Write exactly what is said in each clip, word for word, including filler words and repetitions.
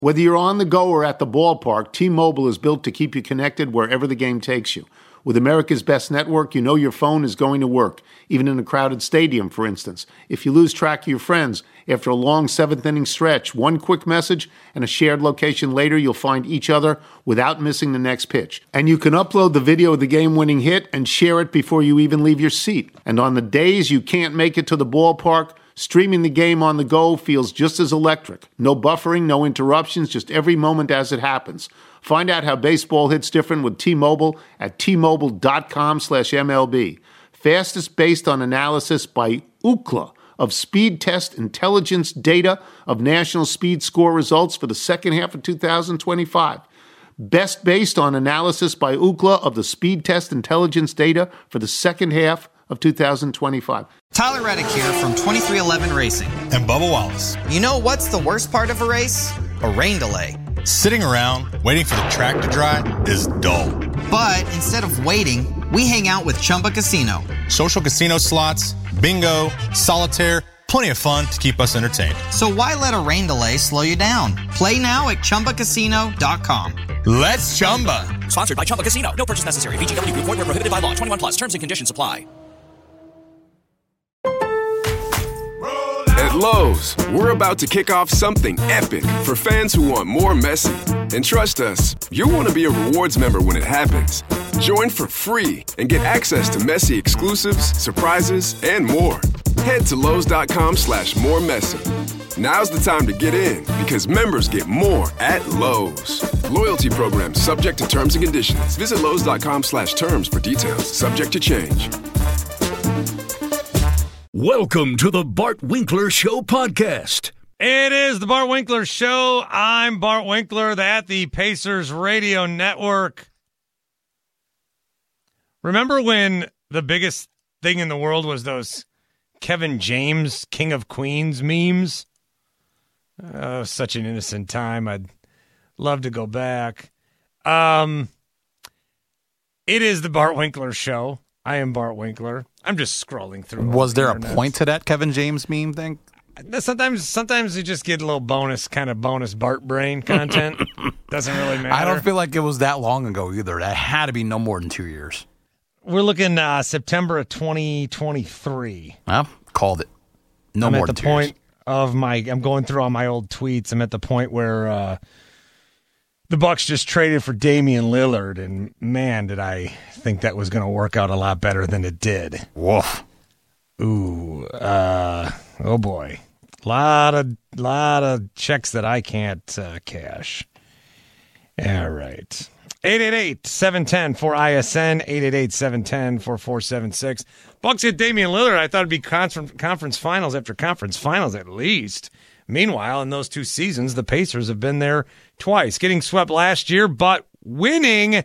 Whether you're on the go or at the ballpark, T-Mobile is built to keep you connected wherever the game takes you. With America's best network, you know your phone is going to work, even in a crowded stadium, for instance. If you lose track of your friends, after a long seventh-inning stretch, one quick message and a shared location later, you'll find each other without missing the next pitch. And you can upload the video of the game-winning hit and share it before you even leave your seat. And on the days you can't make it to the ballpark, streaming the game on the go feels just as electric. No buffering, no interruptions, just every moment as it happens. Find out how baseball hits different with T-Mobile at T-Mobile.com slash MLB. Fastest based on analysis by Ookla of Speed Test Intelligence data of national speed score results for the second half of two thousand twenty-five. Best based on analysis by Ookla of the Speed Test Intelligence data for the second half of two thousand twenty-five. Tyler Reddick here from twenty-three eleven Racing. And Bubba Wallace. You know what's the worst part of a race? A rain delay. Sitting around waiting for the track to dry is dull. But instead of waiting, we hang out with Chumba Casino. Social casino slots, bingo, solitaire, plenty of fun to keep us entertained. So why let a rain delay slow you down? Play now at Chumba Casino dot com. Let's Chumba. Sponsored by Chumba Casino. No purchase necessary. V G W Group. Void where prohibited by law. twenty-one plus. Terms and conditions apply. At Lowe's, we're about to kick off something epic for fans who want more Messi. And trust us, you'll want to be a rewards member when it happens. Join for free and get access to Messi exclusives, surprises, and more. Head to Lowe's.com slash more Messi. Now's the time to get in because members get more at Lowe's. Loyalty program subject to terms and conditions. Visit Lowe's.com slash terms for details. Subject to change. Welcome to the Bart Winkler Show podcast. It is the Bart Winkler Show. I'm Bart Winkler, at the Pacers Radio Network. Remember when the biggest thing in the world was those Kevin James, King of Queens memes? Oh, such an innocent time. I'd love to go back. Um, it is the Bart Winkler Show. I am Bart Winkler. I'm just scrolling through. Was there the a point to that Kevin James meme thing? Sometimes, sometimes you just get a little bonus, kind of bonus Bart brain content. Doesn't really matter. I don't feel like it was that long ago either. That had to be no more than two years. We're looking uh, September of twenty twenty-three. Well, called it. No I'm more at than the two point years. of my. I'm going through all my old tweets. I'm at the point where uh, the Bucks just traded for Damian Lillard, and man, did I think that was going to work out a lot better than it did. Woof. Ooh. Uh, oh boy. Lot of lot of checks that I can't uh, cash. All right. eight eight eight, seven one zero, four I S N, eight eight eight, seven one zero, four four seven six. Bucks get Damian Lillard. I thought it'd be conference, conference finals after conference finals at least. Meanwhile, in those two seasons, the Pacers have been there twice, getting swept last year, but winning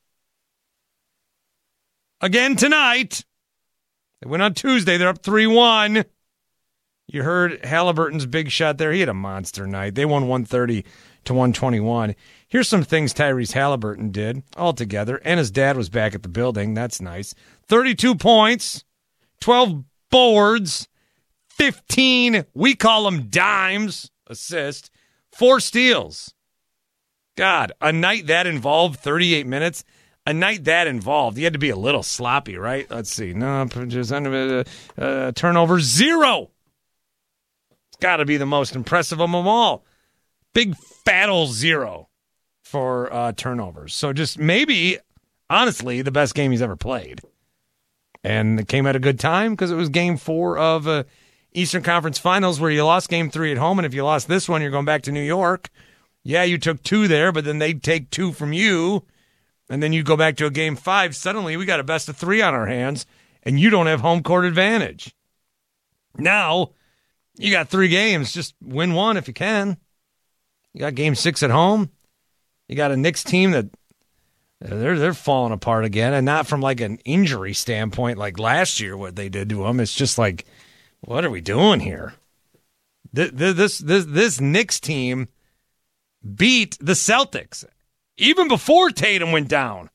again tonight. They went on Tuesday. They're up three one. You heard Halliburton's big shot there. He had a monster night. They won one thirty to one twenty-one. Here's some things Tyrese Halliburton did altogether, and his dad was back at the building. That's nice. thirty-two points, twelve boards, fifteen, we call them dimes, assists, four steals. God, a night that involved thirty-eight minutes, a night that involved, you had to be a little sloppy, right? Let's see. No, just uh, uh, turnover, zero. It's got to be the most impressive of them all. Big fat old zero for uh, turnovers. So just maybe, honestly, the best game he's ever played. And it came at a good time because it was game four of uh, Eastern Conference Finals where you lost game three at home. And if you lost this one, you're going back to New York. Yeah, you took two there, but then they'd take two from you. And then you go back to a game five. Suddenly, we got a best of three on our hands, and you don't have home court advantage. Now, you got three games. Just win one if you can. You got game six at home. You got a Knicks team that they're they're falling apart again, and not from like an injury standpoint like last year what they did to them. It's just like, what are we doing here? This this this, this Knicks team beat the Celtics even before Tatum went down.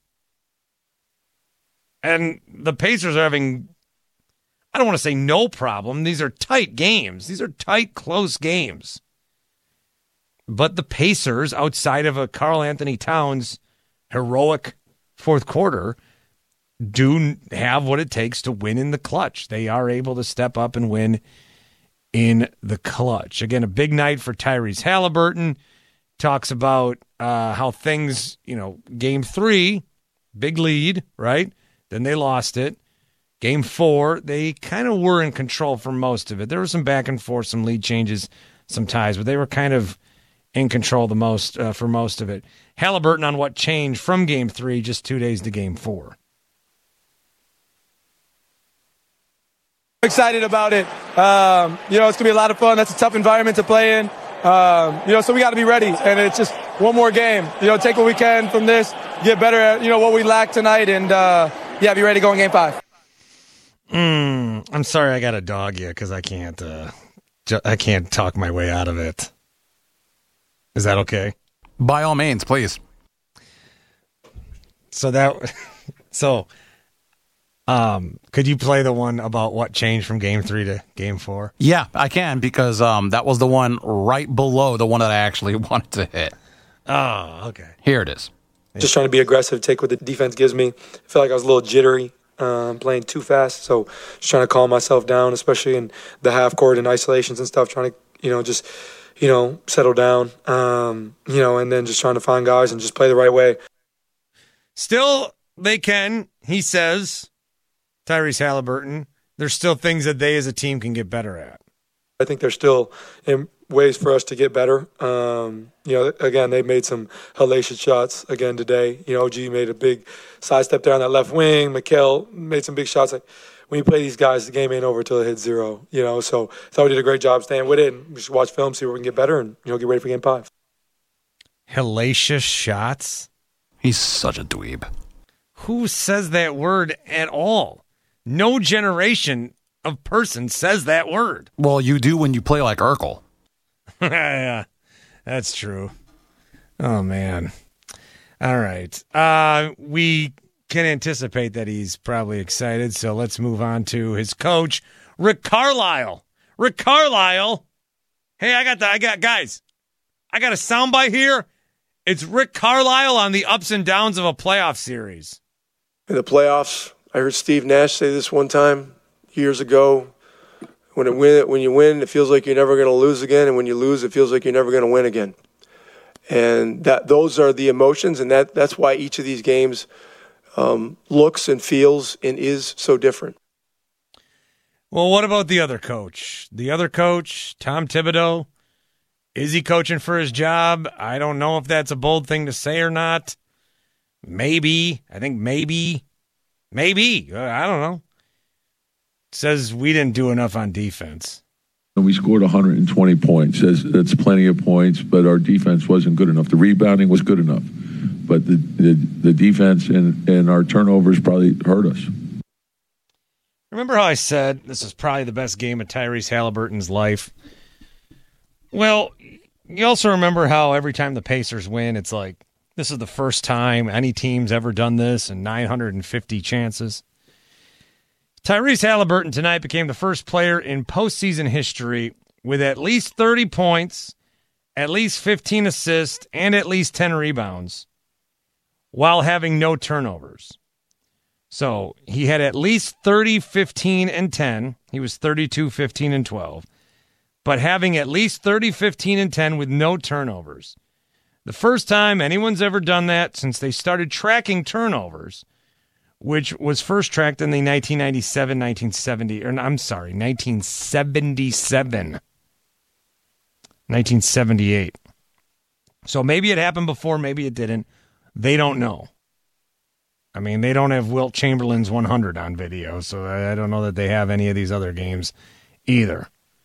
And the Pacers are having, I don't want to say no problem. These are tight games. These are tight, close games. But the Pacers, outside of a Karl Anthony Towns heroic fourth quarter, do have what it takes to win in the clutch. They are able to step up and win in the clutch. Again, a big night for Tyrese Halliburton. Talks about uh, how things, you know, game three, big lead, right? Then they lost it. Game four, they kind of were in control for most of it. There was some back and forth, some lead changes, some ties, but they were kind of in control the most uh, for most of it. Halliburton on what changed from game three, just two days to game four. Excited about it. Um, you know, it's going to be a lot of fun. That's a tough environment to play in. Um, you know, so we got to be ready. And it's just one more game. You know, take what we can from this, get better at, you know, what we lacked tonight, and, uh, yeah, be ready to go in game five. Mm, I'm sorry I got to dog you because I can't, uh, ju- I can't talk my way out of it. Is that okay? By all means, please. So that, so... Um, could you play the one about what changed from game three to game four? Yeah, I can, because um, that was the one right below the one that I actually wanted to hit. Oh, okay. Here it is. Just trying to be aggressive, take what the defense gives me. I feel like I was a little jittery, um, playing too fast, so just trying to calm myself down, especially in the half court and isolations and stuff, trying to, you know, just, you know, settle down, um, you know, and then just trying to find guys and just play the right way. Still, they can, he says, Tyrese Halliburton, there's still things that they as a team can get better at. I think there's still in ways for us to get better. Um, you know, again, they made some hellacious shots again today. You know, O G made a big sidestep there on that left wing. Mikal made some big shots. Like, when you play these guys, the game ain't over until it hits zero. You know, so I thought we did a great job staying with it. And we should watch film, see where we can get better, and, you know, get ready for game five. Hellacious shots? He's such a dweeb. Who says that word at all? No generation of person says that word. Well, you do when you play like Urkel. Yeah, that's true. Oh, man. All right. Uh, we can anticipate that he's probably excited, so let's move on to his coach, Rick Carlisle. Rick Carlisle. Hey, I got the, I got, guys, I got a soundbite here. It's Rick Carlisle on the ups and downs of a playoff series. In the playoffs, I heard Steve Nash say this one time years ago. When it win, when you win, it feels like you're never going to lose again, and when you lose, it feels like you're never going to win again. And that those are the emotions, and that that's why each of these games um, looks and feels and is so different. Well, what about the other coach? The other coach, Tom Thibodeau, is he coaching for his job? I don't know if that's a bold thing to say or not. Maybe. I think maybe. Maybe. I don't know. Says we didn't do enough on defense. We scored one hundred twenty points. That's, that's plenty of points, but our defense wasn't good enough. The rebounding was good enough, but the the, the defense and, and our turnovers probably hurt us. Remember how I said this is probably the best game of Tyrese Halliburton's life? Well, you also remember how every time the Pacers win, it's like, this is the first time any team's ever done this in nine hundred fifty chances. Tyrese Halliburton tonight became the first player in postseason history with at least thirty points, at least fifteen assists, and at least ten rebounds while having no turnovers. So he had at least thirty, fifteen, and ten. He was thirty-two, fifteen, and twelve. But having at least thirty, fifteen, and ten with no turnovers. The first time anyone's ever done that since they started tracking turnovers, which was first tracked in the nineteen ninety-seven nineteen seventy, or I'm sorry, nineteen seventy-seven nineteen seventy-eight. So maybe it happened before, maybe it didn't. They don't know. I mean, they don't have Wilt Chamberlain's one hundred on video, so I don't know that they have any of these other games either.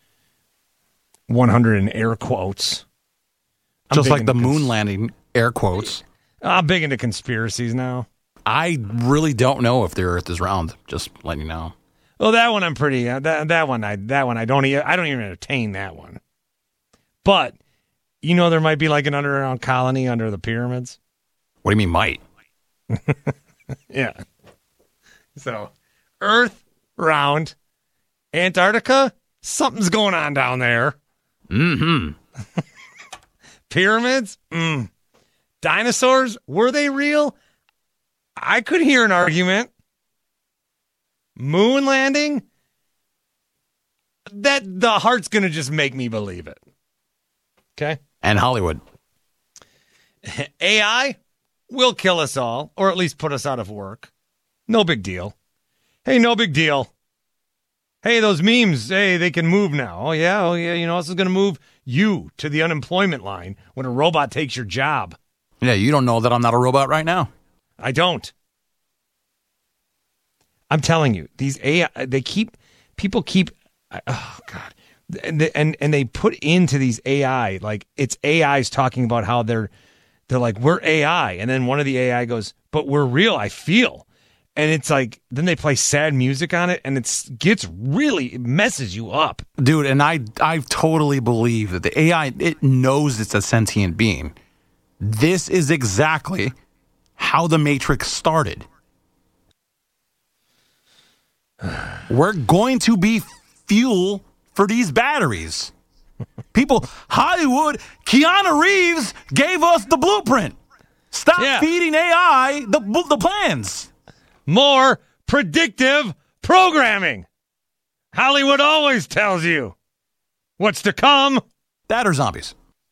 one hundred in air quotes. I'm Just like the cons- moon landing, air quotes. I'm big into conspiracies now. I really don't know if the Earth is round. Just letting you know. Well, that one I'm pretty. Uh, that that one I that one I don't even I don't even entertain that one. But you know there might be like an underground colony under the pyramids. What do you mean might? Yeah. So, Earth round, Antarctica. Something's going on down there. Mm-hmm. Pyramids? Mm. Dinosaurs? Were they real? I could hear an argument. Moon landing? That the heart's going to just make me believe it. Okay? And Hollywood. A I will kill us all, or at least put us out of work. No big deal. Hey, no big deal. Hey, those memes, hey, they can move now. Oh, yeah, oh, yeah, you know, this is going to move you to the unemployment line when a robot takes your job. Yeah, you don't know that I'm not a robot right now. I don't. I'm telling you, these A I, they keep, people keep, oh, God. And they, and, and they put into these A I, like, it's A Is talking about how they're, they're like, we're A I. And then one of the A I goes, but we're real, I feel. And it's like, then they play sad music on it, and it gets really, it messes you up. Dude, and I I totally believe that the A I, it knows it's a sentient being. This is exactly how the Matrix started. We're going to be fuel for these batteries. People, Hollywood, Keanu Reeves gave us the blueprint. Stop yeah. feeding A I the the plans. More predictive programming. Hollywood always tells you what's to come. That or zombies.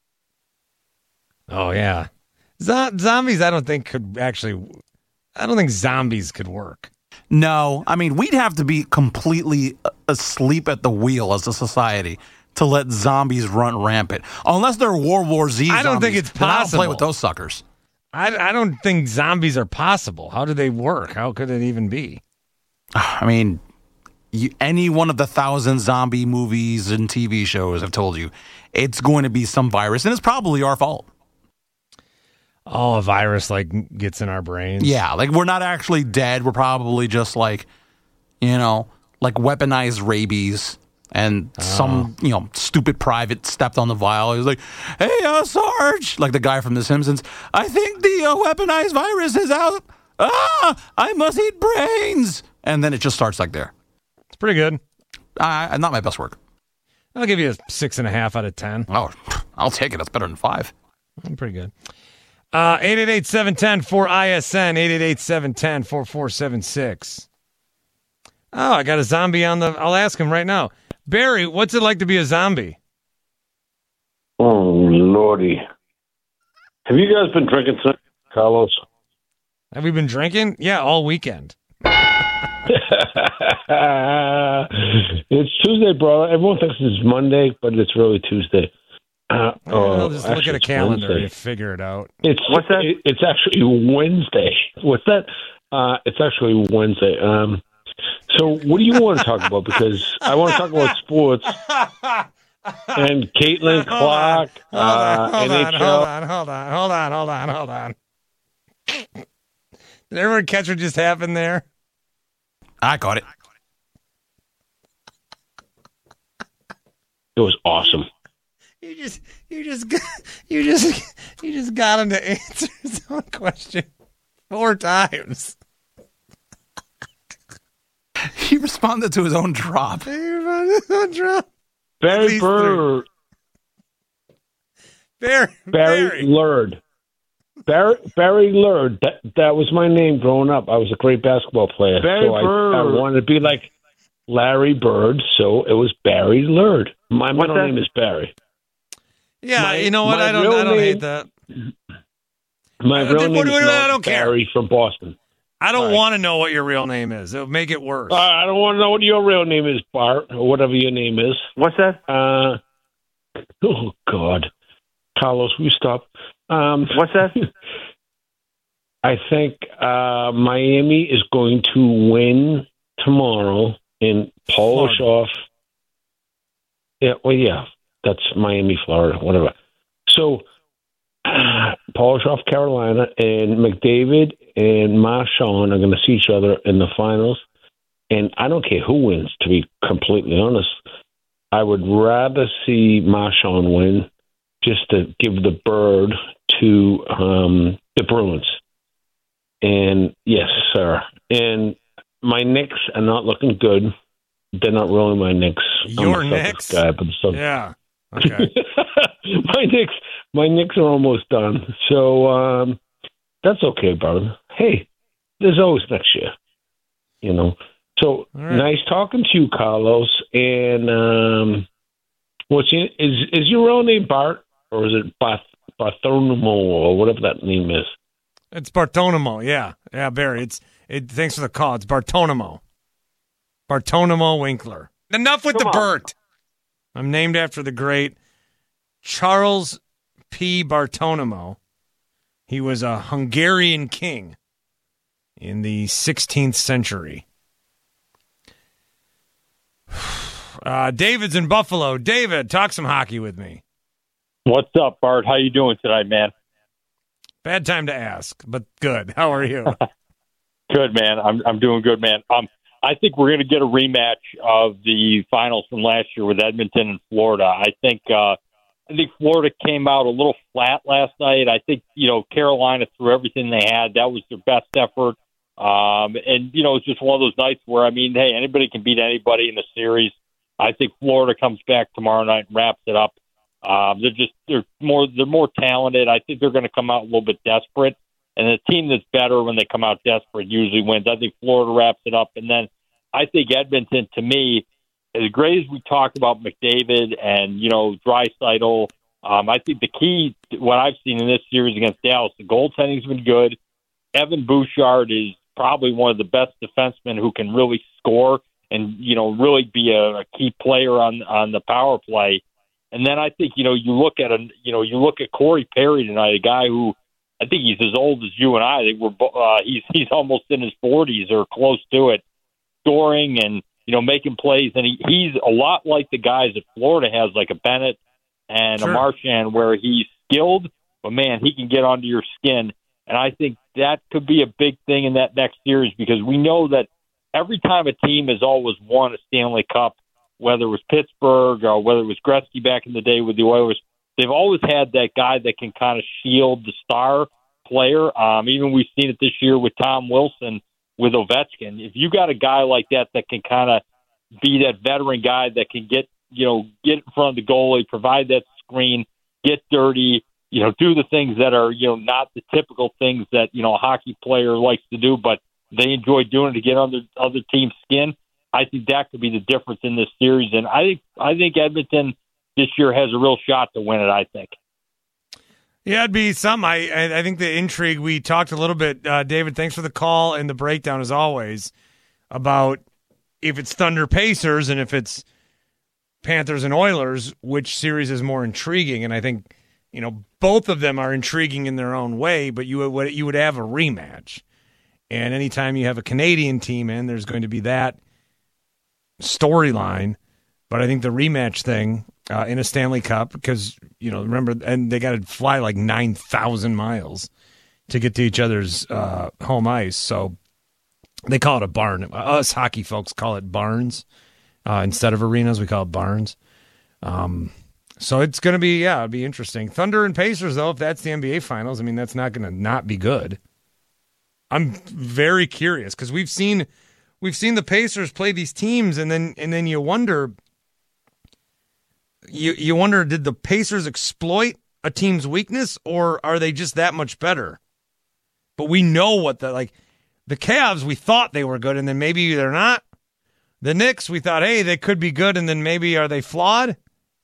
Oh, yeah. Z- zombies, I don't think could actually, I don't think zombies could work. No, I mean, we'd have to be completely asleep at the wheel as a society to let zombies run rampant. Unless they're World War Z zombies. I don't think it's possible. Then I'll play with those suckers. I, I don't think zombies are possible. How do they work? How could it even be? I mean, you, any one of the thousand zombie movies and T V shows have told you it's going to be some virus, and it's probably our fault. Oh, a virus like gets in our brains? Yeah, like we're not actually dead. We're probably just like, you know, like weaponized rabies. And oh. some, you know, stupid private stepped on the vial. He was like, hey, uh, Sarge, like the guy from The Simpsons, I think the uh, weaponized virus is out. Ah, I must eat brains. And then it just starts like there. It's pretty good. Uh, not my best work. I'll give you a six and a half out of ten. Oh, I'll take it. That's better than five. Pretty good. Uh, eight eight eight, seven one zero, four I S N, eight eight eight, seven one zero, four four seven six. Oh, I got a zombie on the, I'll ask him right now. Barry, what's it like to be a zombie? Oh, Lordy. Have you guys been drinking tonight, Carlos? Have we been drinking? Yeah, all weekend. It's Tuesday, brother. Everyone thinks it's Monday, but it's really Tuesday. Uh, well, oh, just look at a calendar Wednesday. And figure it out. It's What's that? It, it's actually Wednesday. What's that? Uh, it's actually Wednesday. Um, So what do you want to talk about? Because I want to talk about sports and Caitlin Clark, hold on, hold on, uh, N H L. Hold on, hold on, hold on, hold on, hold on. Did everyone catch what just happened there? I caught it. It was awesome. You just, you just, got, you just, you just got him to answer his own question four times. He responded to his own drop. He responded to his own drop. Barry Bird. Barry. Barry, Barry. Lurd. Barry, Barry Lurd. That, that was my name growing up. I was a great basketball player. Barry so I, I wanted to be like Larry Bird, so it was Barry Lurd. My What's middle that? name is Barry. Yeah, my, you know what? I don't, I don't name, hate that. My real uh, name what, is what, not I don't Barry care. from Boston. I don't right. want to know what your real name is. It'll make it worse. Uh, I don't want to know what your real name is, Bart, or whatever your name is. What's that? Uh, oh, God. Carlos, will you stop? Um, What's that? I think uh, Miami is going to win tomorrow and polish Florida. off. Yeah, well, yeah, that's Miami, Florida, whatever. So, uh, polish off Carolina, and McDavid and Marchand are going to see each other in the finals. And I don't care who wins, to be completely honest. I would rather see Marchand win just to give the bird to um, the Bruins. And yes, sir. And my Knicks are not looking good. They're not really my Knicks. Your Knicks? Guy, but so. Yeah. Okay. my Knicks, my Knicks are almost done. So um, that's okay, brother. Hey, there's always next year, you know. So right. Nice talking to you, Carlos. And um, what's your, is is your real name Bart or is it Barth, Bartholomew or whatever that name is? It's Bartholomew. Yeah, yeah, Barry. It's it. Thanks for the call. It's Bartholomew. Bartholomew Winkler. Enough with Come the on. Bert. I'm named after the great Charles P. Bartholomew. He was a Hungarian king in the sixteenth century. Uh, David's in Buffalo. David, talk some hockey with me. What's up, Bart? How you doing tonight, man? Bad time to ask, but good. How are you? Good, man. I'm I'm doing good, man. Um, I think we're going to get a rematch of the finals from last year with Edmonton and Florida. I think uh, I think Florida came out a little flat last night. I think you know Carolina threw everything they had. That was their best effort. Um, and you know it's just one of those nights where I mean, hey, anybody can beat anybody in the series. I think Florida comes back tomorrow night and wraps it up. Um, they're just they're more they're more talented. I think they're going to come out a little bit desperate, and the team that's better when they come out desperate usually wins. I think Florida wraps it up, and then I think Edmonton, to me, as great as we talked about McDavid and you know Draisaitl, um, I think the key to what I've seen in this series against Dallas, the goaltending's been good. Evan Bouchard is probably one of the best defensemen who can really score and you know really be a, a key player on on the power play. And then I think, you know, you look at a, you know, you look at Corey Perry tonight, a guy who I think he's as old as you and I. I think we're, uh, he's he's almost in his forties or close to it, scoring and you know making plays. And he, he's a lot like the guys that Florida has, like a Bennett and sure. a Marchand, where he's skilled, but man, he can get under your skin. And I think that could be a big thing in that next series because we know that every time a team has always won a Stanley Cup, whether it was Pittsburgh or whether it was Gretzky back in the day with the Oilers, they've always had that guy that can kind of shield the star player. Um, even we've seen it this year with Tom Wilson with Ovechkin. If you got a guy like that that can kind of be that veteran guy that can get, you know, get in front of the goalie, provide that screen, get dirty, you know, do the things that are, you know, not the typical things that, you know, a hockey player likes to do, but they enjoy doing it to get under other team's skin. I think that could be the difference in this series, and I think I think Edmonton this year has a real shot to win it. I think. Yeah, it'd be some. I I think the intrigue we talked a little bit, uh, David. Thanks for the call and the breakdown as always about if it's Thunder Pacers and if it's Panthers and Oilers, which series is more intriguing. And I think you know both of them are intriguing in their own way, but you would you would have a rematch, and anytime you have a Canadian team in, there's going to be that storyline, but I think the rematch thing uh, in a Stanley Cup, because you know, remember, and they got to fly like nine thousand miles to get to each other's uh, home ice, so they call it a barn. Us hockey folks call it barns uh, instead of arenas. We call it barns. Um, so it's going to be yeah, it'll be interesting. Thunder and Pacers, though, if that's the N B A Finals, I mean, that's not going to not be good. I'm very curious because we've seen. We've seen the Pacers play these teams, and then and then you wonder, you you wonder, did the Pacers exploit a team's weakness, or are they just that much better? But we know what the like the Cavs. We thought they were good, and then maybe they're not. The Knicks, we thought, hey, they could be good, and then maybe are they flawed?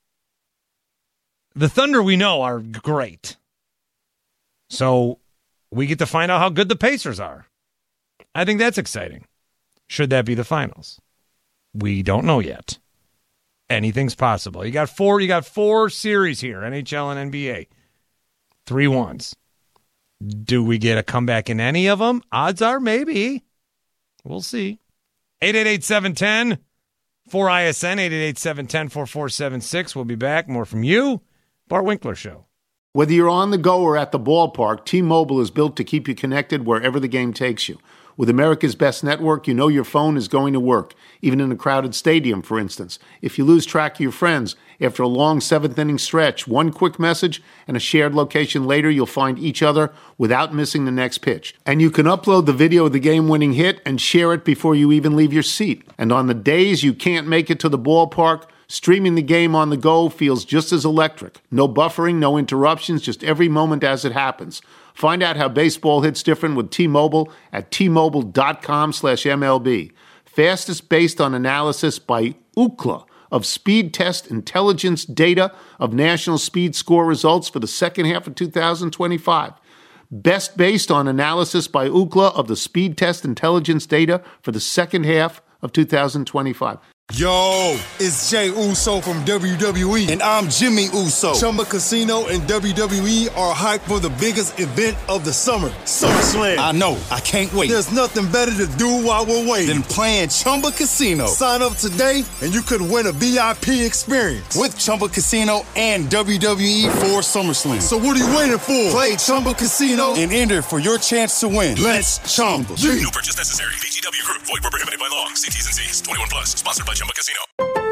The Thunder, we know, are great. So we get to find out how good the Pacers are. I think that's exciting. Should that be the finals? We don't know yet. Anything's possible. You got four. You got four series here: N H L and N B A. Three ones. Do we get a comeback in any of them? Odds are maybe. We'll see. eight eight eight, seven one zero, four I S N. eight eight eight, seven one zero, four four seven six. We'll be back. More from you, Bart Winkler Show. Whether you're on the go or at the ballpark, T-Mobile is built to keep you connected wherever the game takes you. With America's best network, you know your phone is going to work, even in a crowded stadium, for instance. If you lose track of your friends, after a long seventh-inning stretch, one quick message and a shared location later, you'll find each other without missing the next pitch. And you can upload the video of the game-winning hit and share it before you even leave your seat. And on the days you can't make it to the ballpark, Streaming the game on the go feels just as electric. No buffering, no interruptions, just every moment as it happens. Find out how baseball hits different with T-Mobile at T-Mobile.com slash MLB. Fastest based on analysis by Ookla of Speed Test Intelligence data of national speed score results for the second half of two thousand twenty-five. Best based on analysis by Ookla of the Speed Test Intelligence data for the second half of two thousand twenty-five. Yo, it's Jay Uso from W W E. And I'm Jimmy Uso. Chumba Casino and W W E are hyped for the biggest event of the summer, SummerSlam. I know. I can't wait. There's nothing better to do while we're waiting than playing Chumba Casino. Sign up today and you could win a V I P experience with Chumba Casino and W W E for SummerSlam. So what are you waiting for? Play Chumba Casino and enter for your chance to win. Let's Chumba. No purchase necessary. V G W Group. Void where prohibited by law. See T's and C's. twenty-one plus. Sponsored by Chumba Casino.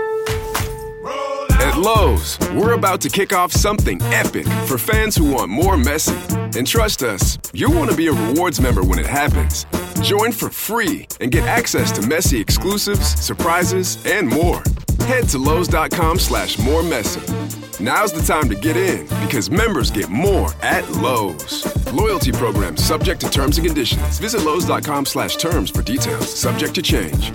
At Lowe's, we're about to kick off something epic for fans who want more Messi. And trust us, you'll want to be a rewards member when it happens. Join for free and get access to Messi exclusives, surprises, and more. Head to Lowe's.com slash more Messi. Now's the time to get in because members get more at Lowe's. Loyalty program subject to terms and conditions. Visit Lowe's.com slash terms for details. Subject to change.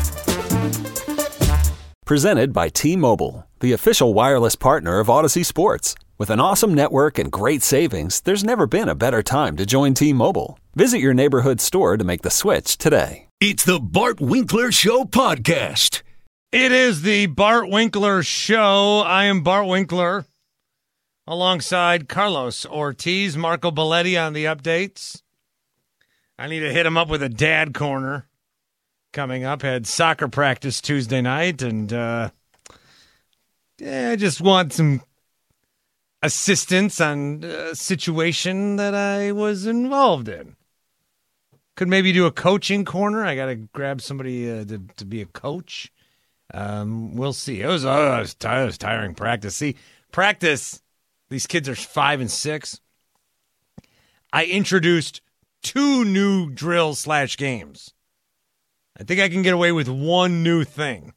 Presented by T-Mobile, the official wireless partner of Odyssey Sports. With an awesome network and great savings, there's never been a better time to join T-Mobile. Visit your neighborhood store to make the switch today. It's the Bart Winkler Show podcast. It is the Bart Winkler Show. I am Bart Winkler, alongside Carlos Ortiz, Marco Belletti on the updates. I need to hit him up with a dad corner. Coming up, had soccer practice Tuesday night, and uh, yeah, I just want some assistance on a situation that I was involved in. Could maybe do a coaching corner. I got to grab somebody uh, to, to be a coach. Um, we'll see. It was, oh, it was, t- it was tiring practice. See, practice, these kids are five and six. I introduced two new drills slash games. I think I can get away with one new thing.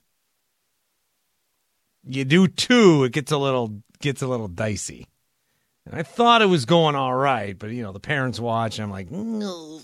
You do two, it gets a little gets a little dicey. And I thought it was going all right, but you know, the parents watch, and I'm like, no.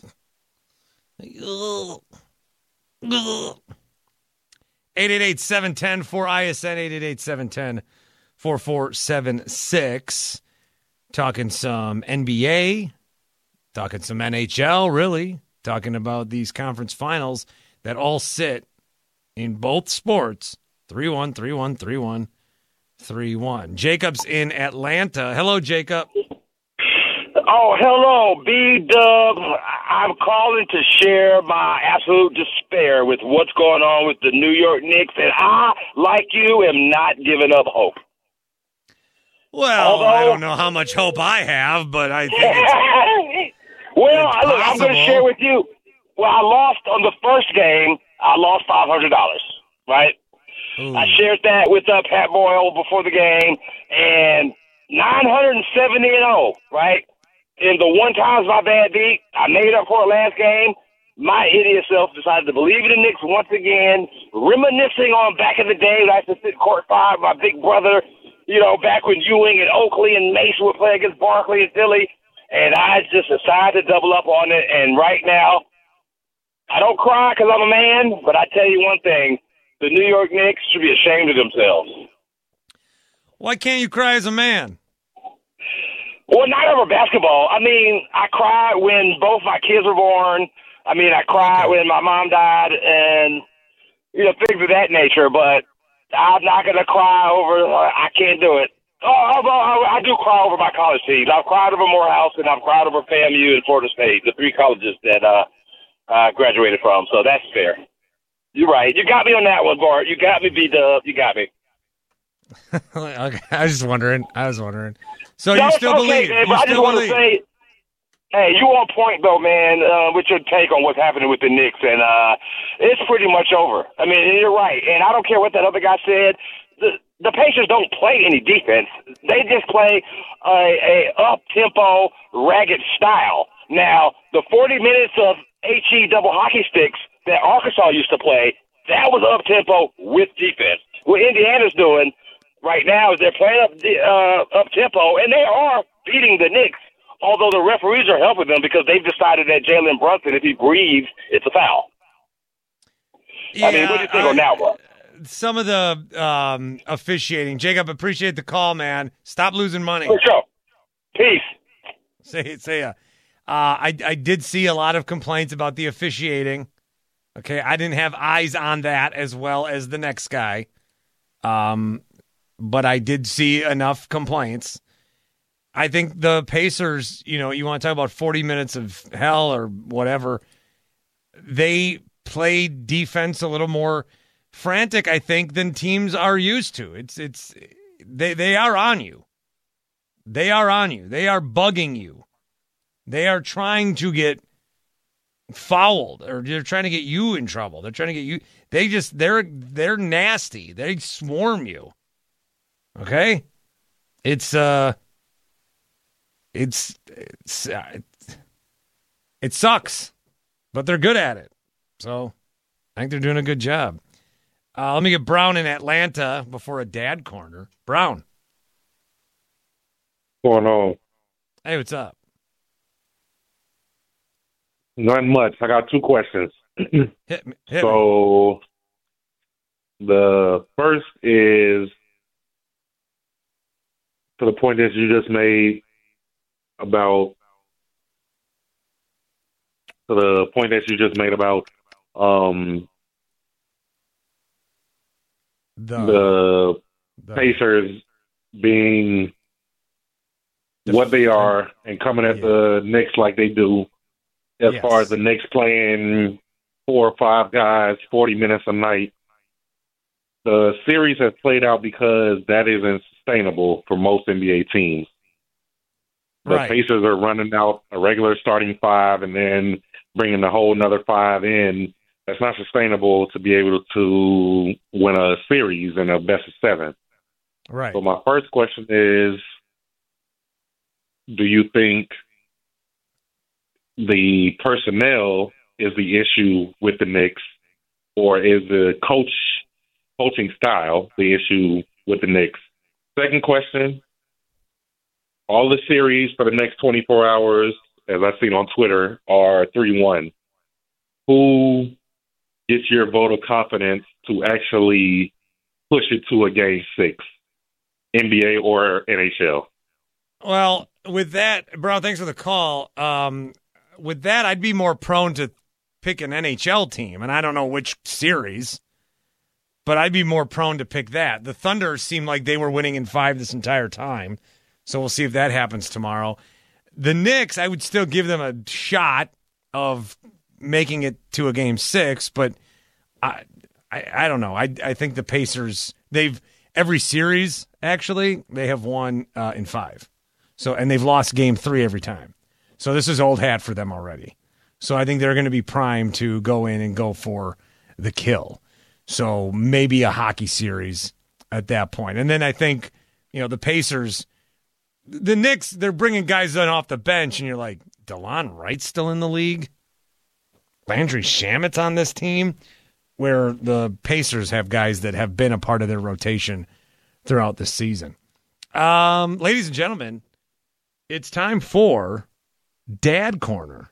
eight eight eight, seven one zero, four I S N, eight eight eight, seven one zero, four four seven six. Talking some N B A, talking some N H L, really. Talking about these conference finals that all sit in both sports. three one, three one, three one, three one. Jacob's in Atlanta. Hello, Jacob. Oh, hello, B-Dub. I'm calling to share my absolute despair with what's going on with the New York Knicks, and I, like you, am not giving up hope. Well, Although, I don't know how much hope I have, but I think it's Well, it's look, I'm going to share with you. Well, I lost on the first game. I lost five hundred dollars, right? Ooh. I shared that with uh, Pat Boyle before the game, and nine hundred seventy and oh, right? And the one time's my bad beat. I made up for it last game. My idiot self decided to believe in the Knicks once again, reminiscing on back in the day when I used to sit court five, my big brother, you know, back when Ewing and Oakley and Mason would play against Barkley and Philly. And I just decided to double up on it, and right now, I don't cry because I'm a man, but I tell you one thing, the New York Knicks should be ashamed of themselves. Why can't you cry as a man? Well, not over basketball. I mean, I cried when both my kids were born. I mean, I cried when my mom died and, you know, things of that nature, but I'm not going to cry over, uh, I can't do it. Oh, I, I do cry over my college teams. I've cried over Morehouse, and I've cried over FAMU and Florida State, the three colleges that uh, I graduated from, so that's fair. You're right. You got me on that one, Bart. You got me, B-Dub. You got me. Okay, I was just wondering. I was wondering. So no, you still okay, believe? Man, you I still just want believe. to say, hey, you on point, though, man, uh, with your take on what's happening with the Knicks, and uh, it's pretty much over. I mean, you're right, and I don't care what that other guy said. The, the Pacers don't play any defense. They just play a, a up-tempo, ragged style. Now, the forty minutes of H E double hockey sticks that Arkansas used to play, That was up tempo with defense. What Indiana's doing right now is they're playing up uh, up tempo, and they are beating the Knicks. Although the referees are helping them because they've decided that Jalen Brunson, if he breathes, it's a foul. Yeah, I mean, what do you think I, on that one? Some of the um, officiating. Jacob, appreciate the call, man. Stop losing money. For sure. Peace. Say, say, uh, I, I did see a lot of complaints about the officiating. Okay, I didn't have eyes on that as well as the next guy. Um, but I did see enough complaints. I think the Pacers, you know, you want to talk about forty minutes of hell or whatever, they played defense a little more frantic, I think, than teams are used to. It's it's they they are on you. They are on you. They are bugging you. They are trying to get fouled, or they're trying to get you in trouble. They're trying to get you. They just they're they're nasty. They swarm you. Okay? It's uh It's, it's uh, it sucks, but they're good at it. So I think they're doing a good job. Uh, let me get Brown in Atlanta before a dad corner. Brown. What's going on? Hey, what's up? Not much. I got two questions. Hit me. Hit so me. The first is to the point that you just made about to the point that you just made about um, the, the, the Pacers being the, what they are and coming at yeah. the Knicks like they do, as yes. far as the Knicks playing four or five guys, forty minutes a night. The series has played out because that isn't sustainable for most N B A teams. The right. Pacers are running out a regular starting five and then bringing a whole another five in. That's not sustainable to be able to win a series in a best of seven. Right. So my first question is, do you think the personnel is the issue with the Knicks, or is the coach coaching style the issue with the Knicks? Second question, all the series for the next twenty-four hours, as I've seen on Twitter, are three one. Who gets your vote of confidence to actually push it to a game six, N B A or N H L? Well, with that, Brown, thanks for the call. Um, with that, I'd be more prone to pick an N H L team, and I don't know which series, but I'd be more prone to pick that. The Thunder seemed like they were winning in five this entire time, so we'll see if that happens tomorrow. The Knicks, I would still give them a shot of making it to a game six, but I I, I don't know. I I think the Pacers, they've every series, actually, they have won uh, in five. So and they've lost game three every time. So this is old hat for them already. So I think they're going to be primed to go in and go for the kill. So maybe a hockey series at that point. And then I think, you know, the Pacers, the Knicks, they're bringing guys in off the bench, and you're like, DeLon Wright's still in the league? Landry Shamet's on this team? Where the Pacers have guys that have been a part of their rotation throughout the season. Um, ladies and gentlemen, it's time for Dad Corner.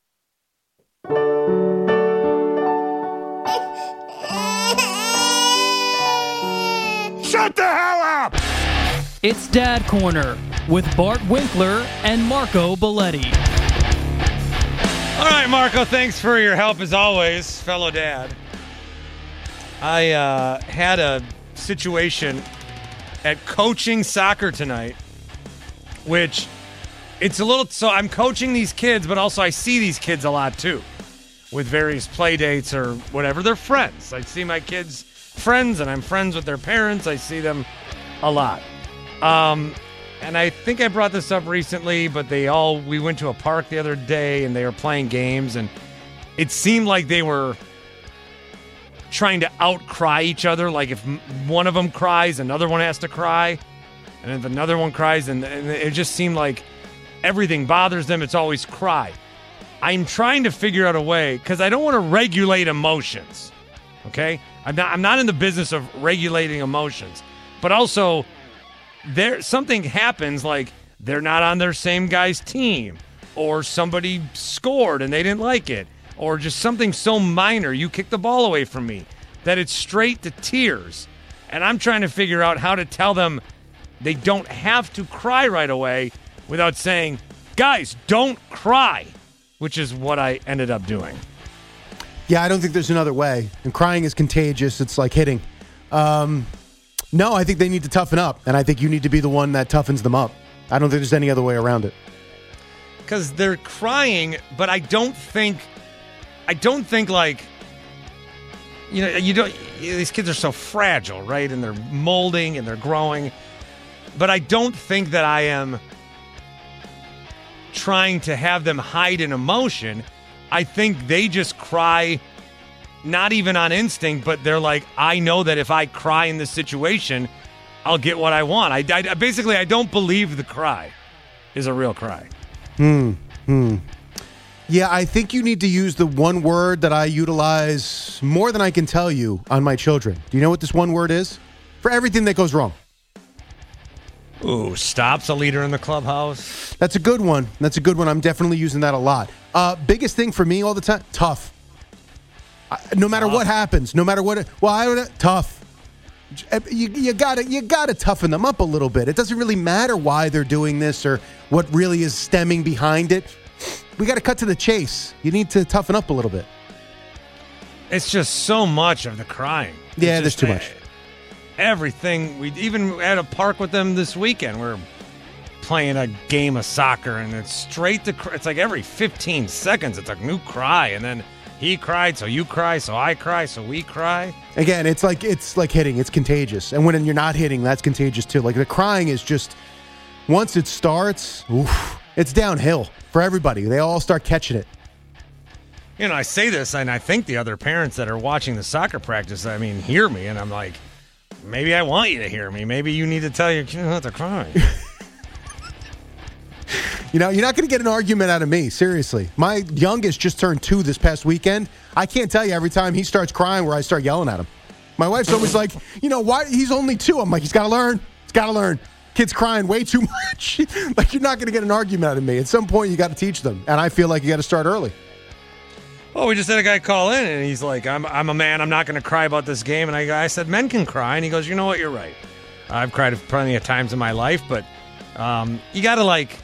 Shut the hell up! It's Dad Corner with Bart Winkler and Marco Belletti. All right, Marco, thanks for your help as always, fellow dad. I uh, had a situation at coaching soccer tonight, which it's a little, so I'm coaching these kids, but also I see these kids a lot too, with various play dates or whatever. They're friends. I see my kids' friends, and I'm friends with their parents. I see them a lot. Um, and I think I brought this up recently, but they all, we went to a park the other day, and they were playing games, and it seemed like they were trying to out-cry each other. Like if one of them cries, another one has to cry. And if another one cries, and, and it just seemed like everything bothers them. It's always cry. I'm trying to figure out a way, because I don't want to regulate emotions. Okay? I'm not I'm not in the business of regulating emotions. But also there something happens, like they're not on their same guy's team, or somebody scored and they didn't like it, or just something so minor, you kicked the ball away from me, that it's straight to tears. And I'm trying to figure out how to tell them they don't have to cry right away without saying, guys, don't cry, which is what I ended up doing. Yeah, I don't think there's another way. And crying is contagious. It's like hitting. Um, no, I think they need to toughen up. And I think you need to be the one that toughens them up. I don't think there's any other way around it. Because they're crying, but I don't think, I don't think like, you know, you don't, these kids are so fragile, right? And they're molding and they're growing. But I don't think that I am trying to have them hide an emotion. I think they just cry, not even on instinct, but they're like, I know that if I cry in this situation, I'll get what I want. I, I basically, I don't believe the cry is a real cry. Hmm. Hmm. Yeah, I think you need to use the one word that I utilize more than I can tell you on my children. Do you know what this one word is? For everything that goes wrong. Ooh, stop's a leader in the clubhouse. That's a good one. That's a good one. I'm definitely using that a lot. Uh, biggest thing for me all the time, tough. Uh, no matter tough. what happens, no matter what, well, I would, tough. You, you gotta, you gotta toughen them up a little bit. It doesn't really matter why they're doing this or what really is stemming behind it. We got to cut to the chase. You need to toughen up a little bit. It's just so much of the crying. Yeah, it's there's too much. Everything. We even at a park with them this weekend. We're playing a game of soccer, and it's straight to. It's like every fifteen seconds, it's a new cry, and then he cried, so you cry, so I cry, so we cry. Again, it's like it's like hitting. It's contagious, and when you're not hitting, that's contagious too. Like the crying is just once it starts, oof, it's downhill for everybody. They all start catching it. You know, I say this, and I think the other parents that are watching the soccer practice, I mean, hear me, and I'm like, maybe I want you to hear me. Maybe you need to tell your kids not to cry. You know, you're not going to get an argument out of me, seriously. My youngest just turned two this past weekend. I can't tell you every time he starts crying where I start yelling at him. My wife's always like, you know, why? He's only two. I'm like, he's got to learn. He's got to learn. Kid's crying way too much. Like, you're not going to get an argument out of me. At some point, you got to teach them. And I feel like you got to start early. Well, we just had a guy call in, and he's like, I'm I'm a man. I'm not going to cry about this game. And I, I said, men can cry. And he goes, you know what? You're right. I've cried plenty of times in my life, but um, you got to, like,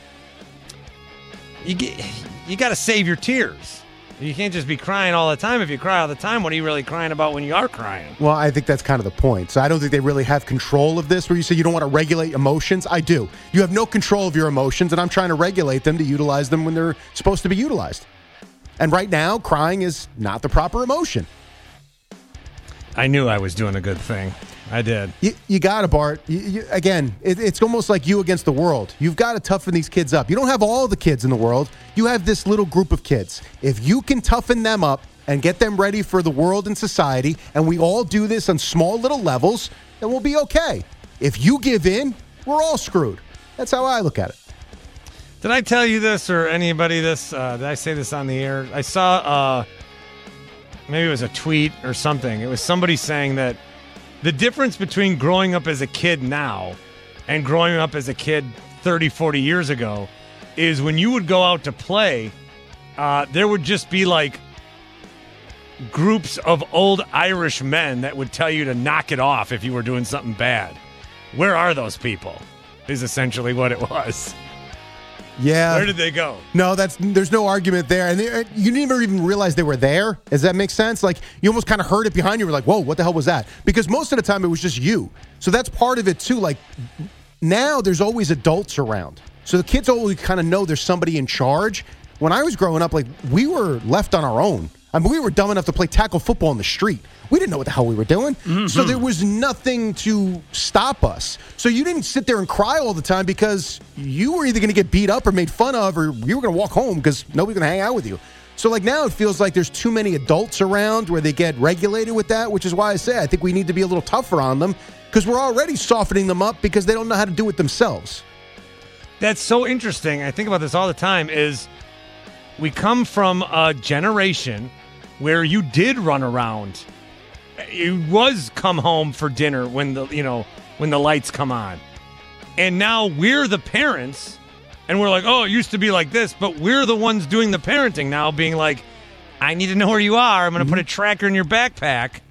you get, you got to save your tears. You can't just be crying all the time. If you cry all the time, what are you really crying about when you are crying? Well, I think that's kind of the point. So I don't think they really have control of this, where you say you don't want to regulate emotions. I do. You have no control of your emotions, and I'm trying to regulate them to utilize them when they're supposed to be utilized. And right now, crying is not the proper emotion. I knew I was doing a good thing. I did. You, you got to, Bart. You, you, again, it, it's almost like you against the world. You've got to toughen these kids up. You don't have all the kids in the world. You have this little group of kids. If you can toughen them up and get them ready for the world and society, and we all do this on small little levels, then we'll be okay. If you give in, we're all screwed. That's how I look at it. Did I tell you this or anybody this? Uh, did I say this on the air? I saw, uh, maybe it was a tweet or something. It was somebody saying that the difference between growing up as a kid now and growing up as a kid thirty, forty years ago is when you would go out to play, uh, there would just be like groups of old Irish men that would tell you to knock it off if you were doing something bad. Where are those people? Is essentially what it was. Yeah. Where did they go? No, that's there's no argument there. And they, you never even realize they were there. Does that make sense? Like, you almost kind of heard it behind you. You're like, whoa, what the hell was that? Because most of the time it was just you. So that's part of it, too. Like, now there's always adults around. So the kids always kind of know there's somebody in charge. When I was growing up, like, we were left on our own. I mean, we were dumb enough to play tackle football in the street. We didn't know what the hell we were doing. Mm-hmm. So there was nothing to stop us. So you didn't sit there and cry all the time because you were either going to get beat up or made fun of, or you were going to walk home because nobody's going to hang out with you. So like now it feels like there's too many adults around where they get regulated with that, which is why I say I think we need to be a little tougher on them because we're already softening them up because they don't know how to do it themselves. That's so interesting. I think about this all the time is we come from a generation where you did run around it was come home for dinner when the you know when the lights come on, and now we're the parents, and we're like, oh, it used to be like this, but we're the ones doing the parenting now, being like, I need to know where you are. I'm going to mm-hmm. put a tracker in your backpack.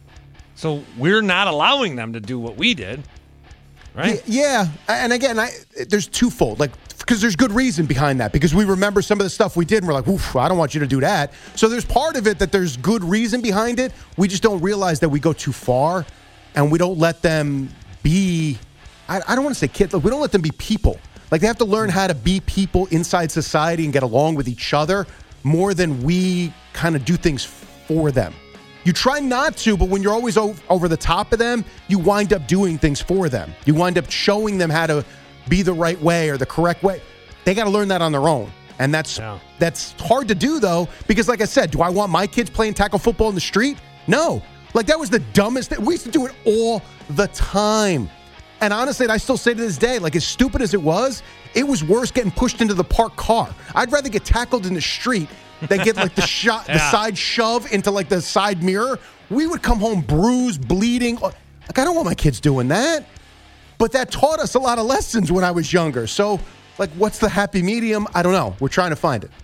So we're not allowing them to do what we did, right? Yeah, and again, I, there's twofold, like because there's good reason behind that, because we remember some of the stuff we did, and we're like, oof, I don't want you to do that. So there's part of it that there's good reason behind it. We just don't realize that we go too far, and we don't let them be, I, I don't want to say kids, like, we don't let them be people. Like, they have to learn how to be people inside society and get along with each other more than we kind of do things for them. You try not to, but when you're always o- over the top of them, you wind up doing things for them. You wind up showing them how to be the right way or the correct way. They got to learn that on their own. And that's yeah. that's hard to do, though, because like I said, do I want my kids playing tackle football in the street? No. Like, that was the dumbest thing. We used to do it all the time. And honestly, I still say to this day, like, as stupid as it was, it was worse getting pushed into the parked car. I'd rather get tackled in the street than get, like, the shot, yeah. the side shove into, like, the side mirror. We would come home bruised, bleeding. Like, I don't want my kids doing that. But that taught us a lot of lessons when I was younger. So, like, what's the happy medium? I don't know. We're trying to find it.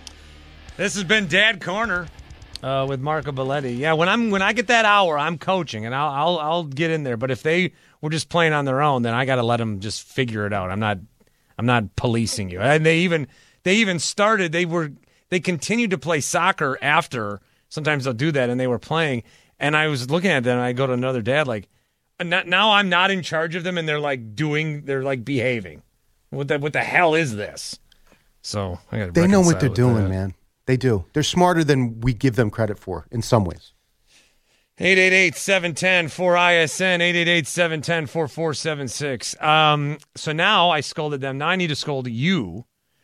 This has been Dad Corner uh, with Marco Belletti. Yeah, when I'm when I get that hour, I'm coaching, and I'll I'll, I'll get in there. But if they were just playing on their own, then I got to let them just figure it out. I'm not I'm not policing you. And they even they even started. They were they continued to play soccer after. Sometimes they'll do that, and they were playing. And I was looking at them, and I go to another dad like, now I'm not in charge of them, and they're like doing, they're like behaving. What the what the hell is this? So I got. They know what they're doing, that. man. They do. They're smarter than we give them credit for in some ways. eight eight eight, seven one zero, four I S N, eight eight eight, seven one zero, four four seven six. Um, so now I scolded them. Now I need to scold you.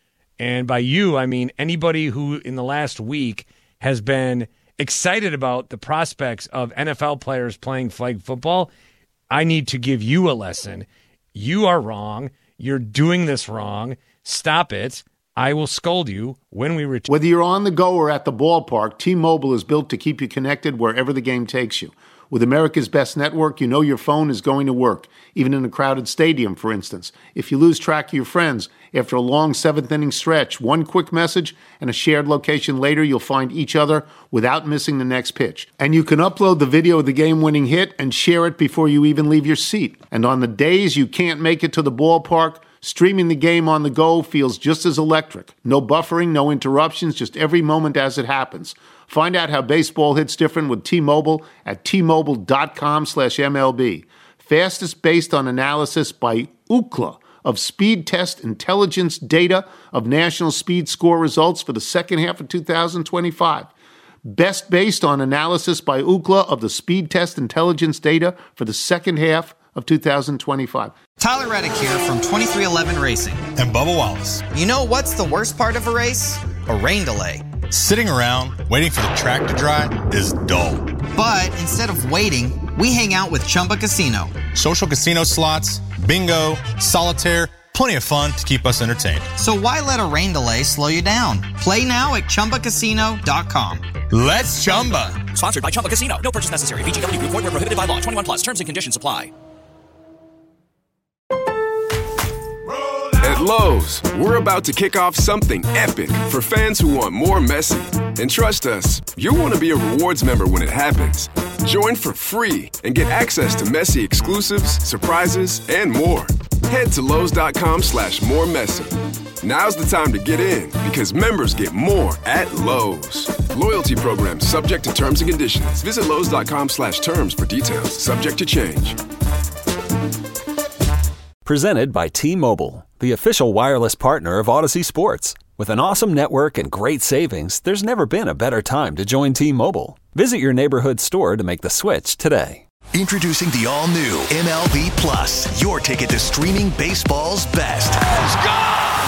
And by you, I mean anybody who in the last week has been excited about the prospects of N F L players playing flag football. I need to give you a lesson. You are wrong. You're doing this wrong. Stop it. I will scold you when we return. Whether you're on the go or at the ballpark, T-Mobile is built to keep you connected wherever the game takes you. With America's best network, you know your phone is going to work, even in a crowded stadium, for instance. If you lose track of your friends, after a long seventh-inning stretch, one quick message and a shared location later, you'll find each other without missing the next pitch. And you can upload the video of the game-winning hit and share it before you even leave your seat. And on the days you can't make it to the ballpark, streaming the game on the go feels just as electric. No buffering, no interruptions, just every moment as it happens. Find out how baseball hits different with T-Mobile at T-Mobile.com slash MLB. Fastest based on analysis by Ookla of Speed Test Intelligence data of national speed score results for the second half of two thousand twenty-five. Best based on analysis by Ookla of the Speed Test Intelligence data for the second half of two thousand twenty-five. Tyler Reddick here from twenty-three eleven Racing. And Bubba Wallace. You know what's the worst part of a race? A rain delay. Sitting around waiting for the track to dry is dull. But instead of waiting, we hang out with Chumba Casino. Social casino slots, bingo, solitaire, plenty of fun to keep us entertained. So why let a rain delay slow you down? Play now at Chumba Casino dot com. Let's Chumba. Sponsored by Chumba Casino. No purchase necessary. V G W Group. Void where prohibited by law. twenty-one plus. Terms and conditions apply. At Lowe's, we're about to kick off something epic for fans who want more Messi. And trust us, you'll want to be a rewards member when it happens. Join for free and get access to Messi exclusives, surprises, and more. Head to Lowe's.com slash more Messi. Now's the time to get in because members get more at Lowe's. Loyalty program subject to terms and conditions. Visit Lowe's.com slash terms for details. Subject to change. Presented by T-Mobile, the official wireless partner of Odyssey Sports. With an awesome network and great savings, there's never been a better time to join T-Mobile. Visit your neighborhood store to make the switch today. Introducing the all-new M L B Plus, your ticket to streaming baseball's best.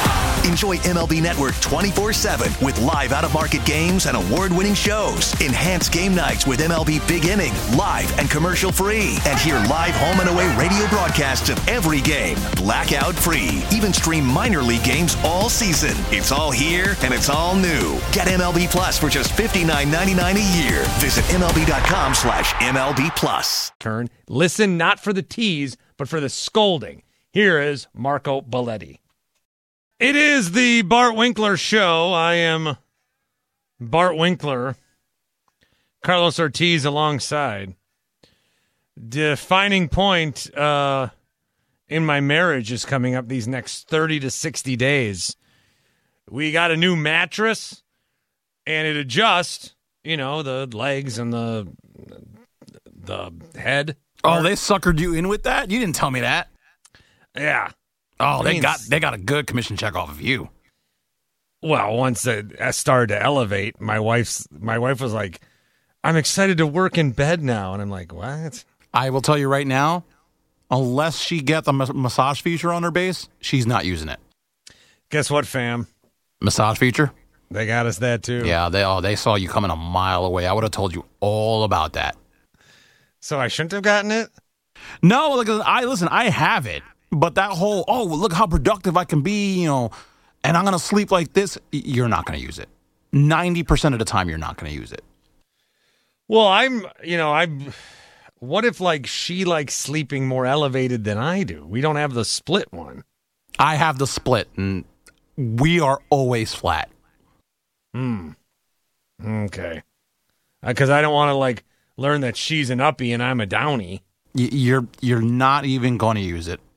Enjoy M L B Network twenty-four seven with live out-of-market games and award-winning shows. Enhance game nights with M L B Big Inning, live and commercial-free. And hear live home and away radio broadcasts of every game, blackout-free. Even stream minor league games all season. It's all here, and it's all new. Get M L B Plus for just fifty-nine ninety-nine a year. Visit MLB.com slash MLB Plus. Turn. Listen not for the tease, but for the scolding. Here is Marco Belletti. It is the Bart Winkler Show. I am Bart Winkler. Carlos Ortiz alongside. Defining point uh, in my marriage is coming up these next thirty to sixty days. We got a new mattress, and it adjusts, you know, the legs and the the head. Oh, they suckered you in with that? You didn't tell me that. Yeah. Oh, they means, got they got a good commission check off of you. Well, once it started to elevate, my wife's my wife was like, "I'm excited to work in bed now," and I'm like, "What?" I will tell you right now, unless she gets a massage feature on her base, she's not using it. Guess what, fam? Massage feature? They got us that too. Yeah, they oh they saw you coming a mile away. I would have told you all about that. So I shouldn't have gotten it? No, like I listen, I have it. But that whole, oh, look how productive I can be, you know, and I'm going to sleep like this, you're not going to use it. ninety percent of the time, you're not going to use it. Well, I'm, you know, I'm, what if, like, she likes sleeping more elevated than I do? We don't have the split one. I have the split, and we are always flat. Hmm. Okay. Because uh, I don't want to, like, learn that she's an uppie and I'm a downy. Y- you're, you're not even going to use it.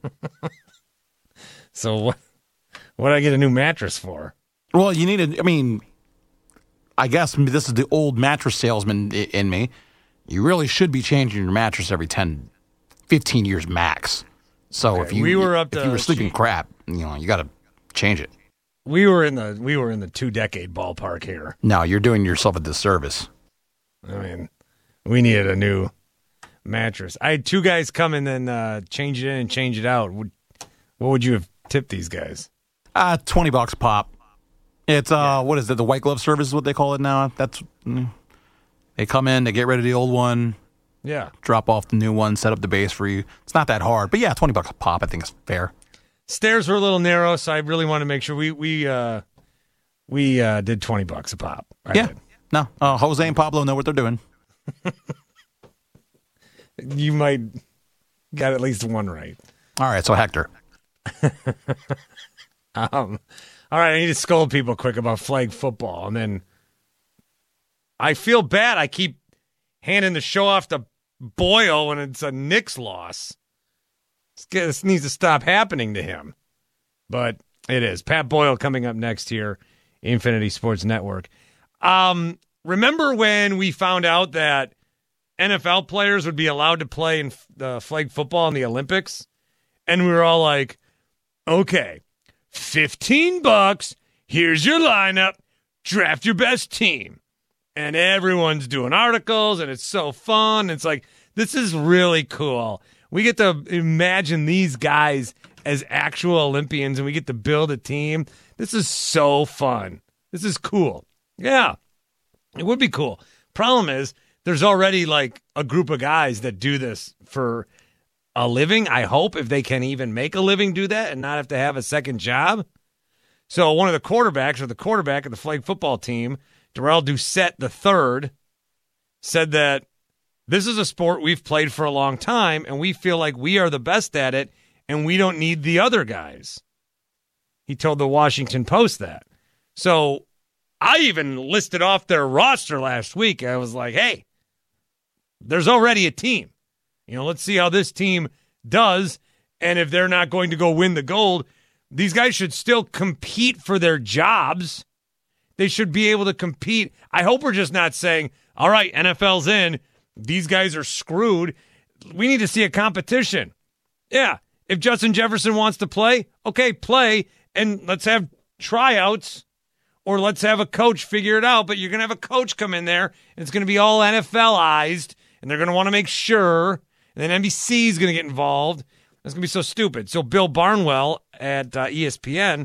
So what what did I get a new mattress for? Well, you need a, I mean, I guess this is the old mattress salesman in me. You really should be changing your mattress every ten, fifteen years max. So Okay, if you we were up if to- you were sleeping she- crap, you know, you got to change it. We were in the we were in the two decade ballpark here. No, you're doing yourself a disservice. I mean, we needed a new mattress. I had two guys come in and uh, change it in and change it out. Would, what would you have tipped these guys? Uh, twenty bucks a pop. It's, uh, yeah. What is it? The white glove service is what they call it now. That's, mm, they come in, they get rid of the old one. Yeah. Drop off the new one, set up the base for you. It's not that hard. But yeah, twenty bucks a pop, I think is fair. Stairs were a little narrow, so I really want to make sure we, we, uh, we uh, did twenty bucks a pop. I yeah. did. No, uh, Jose and Pablo know what they're doing. You might got at least one right. All right, so Hector. um, all right, I need to scold people quick about flag football, and then I feel bad. I keep handing the show off to Boyle when it's a Knicks loss. This needs to stop happening to him, but it is. Pat Boyle coming up next here, Infinity Sports Network. Um, remember when we found out that N F L players would be allowed to play in uh, flag football in the Olympics? And we were all like, okay, fifteen bucks, here's your lineup, draft your best team. And everyone's doing articles, and it's so fun. It's like, this is really cool. We get to imagine these guys as actual Olympians, and we get to build a team. This is so fun. This is cool. Yeah, it would be cool. Problem is, there's already like a group of guys that do this for a living. I hope if they can even make a living do that and not have to have a second job. So one of the quarterbacks or the quarterback of the flag football team, Darrell Doucette the third, said that this is a sport we've played for a long time and we feel like we are the best at it and we don't need the other guys. He told the Washington Post that. So I even listed off their roster last week. I was like, hey, there's already a team. You know, let's see how this team does. And if they're not going to go win the gold, these guys should still compete for their jobs. They should be able to compete. I hope we're just not saying, all right, N F L's in. These guys are screwed. We need to see a competition. Yeah, if Justin Jefferson wants to play, okay, play, and let's have tryouts. Or let's have a coach figure it out. But you're going to have a coach come in there, and it's going to be all N F L-ized, and they're going to want to make sure. And then N B C is going to get involved. That's going to be so stupid. So Bill Barnwell at uh, E S P N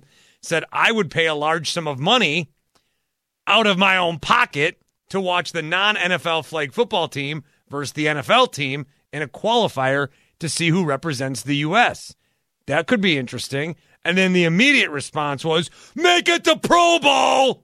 said I would pay a large sum of money out of my own pocket to watch the non-N F L flag football team versus the N F L team in a qualifier to see who represents the U S. That could be interesting. And then the immediate response was, make it the Pro Bowl!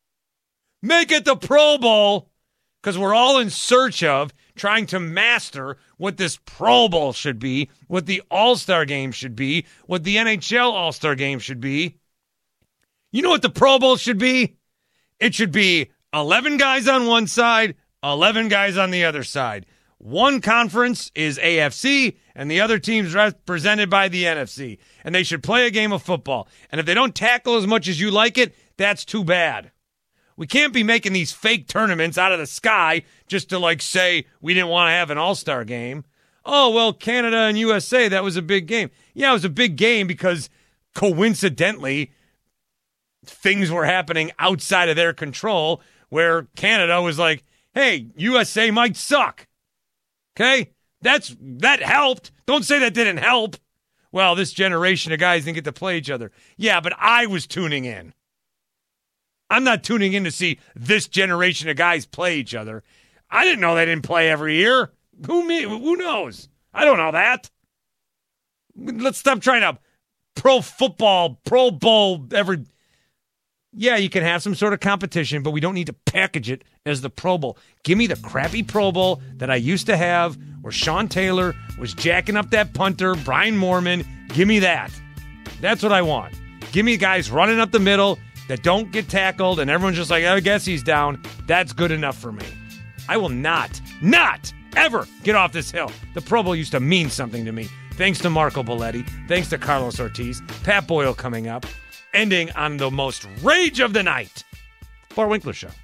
Make it the Pro Bowl! Because we're all in search of trying to master what this Pro Bowl should be, what the All-Star Game should be, what the N H L All-Star Game should be. You know what the Pro Bowl should be? It should be eleven guys on one side, eleven guys on the other side. One conference is A F C, and the other team's represented by the N F C. And they should play a game of football. And if they don't tackle as much as you like it, that's too bad. We can't be making these fake tournaments out of the sky just to, like, say we didn't want to have an all-star game. Oh, well, Canada and U S A, that was a big game. Yeah, it was a big game because coincidentally things were happening outside of their control where Canada was like, hey, U S A might suck. Okay? That's that helped. Don't say that didn't help. Well, this generation of guys didn't get to play each other. Yeah, but I was tuning in. I'm not tuning in to see this generation of guys play each other. I didn't know they didn't play every year. Who me? Who knows? I don't know that. Let's stop trying to pro football, Pro Bowl every. Yeah, you can have some sort of competition, but we don't need to package it as the Pro Bowl. Give me the crappy Pro Bowl that I used to have where Sean Taylor was jacking up that punter, Brian Moorman. Give me that. That's what I want. Give me guys running up the middle that don't get tackled, and everyone's just like, I guess he's down. That's good enough for me. I will not, not ever get off this hill. The Pro Bowl used to mean something to me. Thanks to Marco Belletti. Thanks to Carlos Ortiz. Pat Boyle coming up. Ending on the most rage of the night. Bart Winkler Show.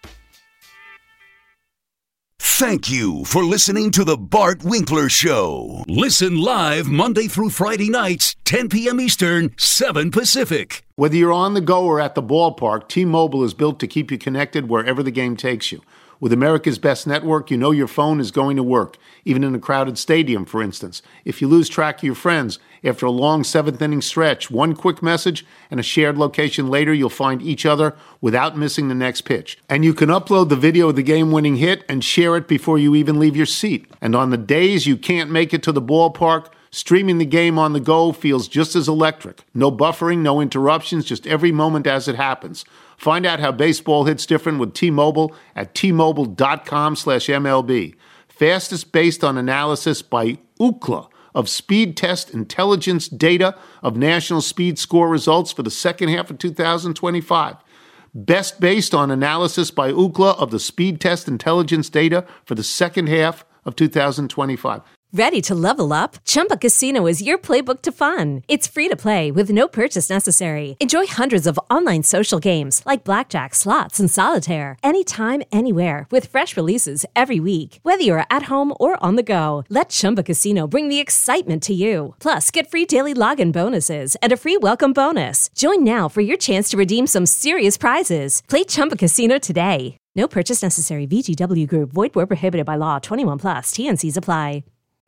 Thank you for listening to the Bart Winkler Show. Listen live Monday through Friday nights, ten p.m. Eastern, seven Pacific. Whether you're on the go or at the ballpark, T-Mobile is built to keep you connected wherever the game takes you. With America's best network, you know your phone is going to work, even in a crowded stadium, for instance. If you lose track of your friends after a long seventh-inning stretch, one quick message and a shared location later, you'll find each other without missing the next pitch. And you can upload the video of the game-winning hit and share it before you even leave your seat. And on the days you can't make it to the ballpark, streaming the game on the go feels just as electric. No buffering, no interruptions, just every moment as it happens. Find out how baseball hits different with T-Mobile at T-Mobile.com slash MLB. Fastest based on analysis by Ookla of Speed Test Intelligence data of national speed score results for the second half of two thousand twenty-five. Best based on analysis by Ookla of the Speed Test Intelligence data for the second half of two thousand twenty-five. Ready to level up? Chumba Casino is your playbook to fun. It's free to play with no purchase necessary. Enjoy hundreds of online social games like blackjack, slots, and solitaire anytime, anywhere with fresh releases every week. Whether you're at home or on the go, let Chumba Casino bring the excitement to you. Plus, get free daily login bonuses and a free welcome bonus. Join now for your chance to redeem some serious prizes. Play Chumba Casino today. No purchase necessary. V G W Group. Void where prohibited by law. twenty-one plus. T N Cs apply.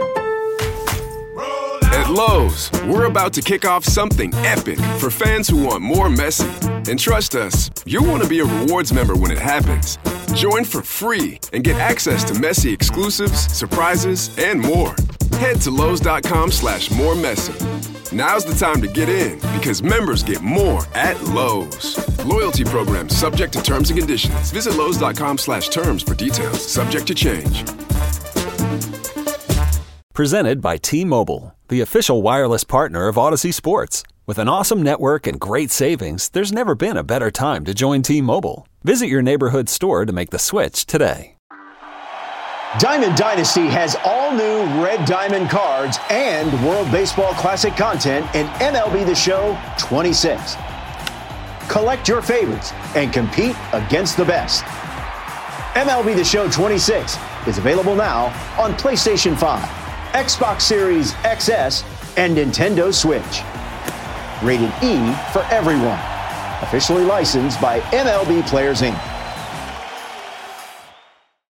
At Lowe's, we're about to kick off something epic for fans who want more Messi. And trust us, you'll want to be a rewards member when it happens. Join for free and get access to Messi exclusives, surprises, and more. Head to Lowe's.com slash more Messi. Now's the time to get in because members get more at Lowe's. Loyalty program subject to terms and conditions. Visit Lowe's.com slash terms for details. Subject to change. Presented by T-Mobile, the official wireless partner of Odyssey Sports. With an awesome network and great savings, there's never been a better time to join T-Mobile. Visit your neighborhood store to make the switch today. Diamond Dynasty has all new Red Diamond cards and World Baseball Classic content in M L B The Show twenty-six. Collect your favorites and compete against the best. M L B The Show twenty-six is available now on PlayStation five, Xbox Series X S, and Nintendo Switch. Rated E for everyone. Officially licensed by M L B Players Incorporated.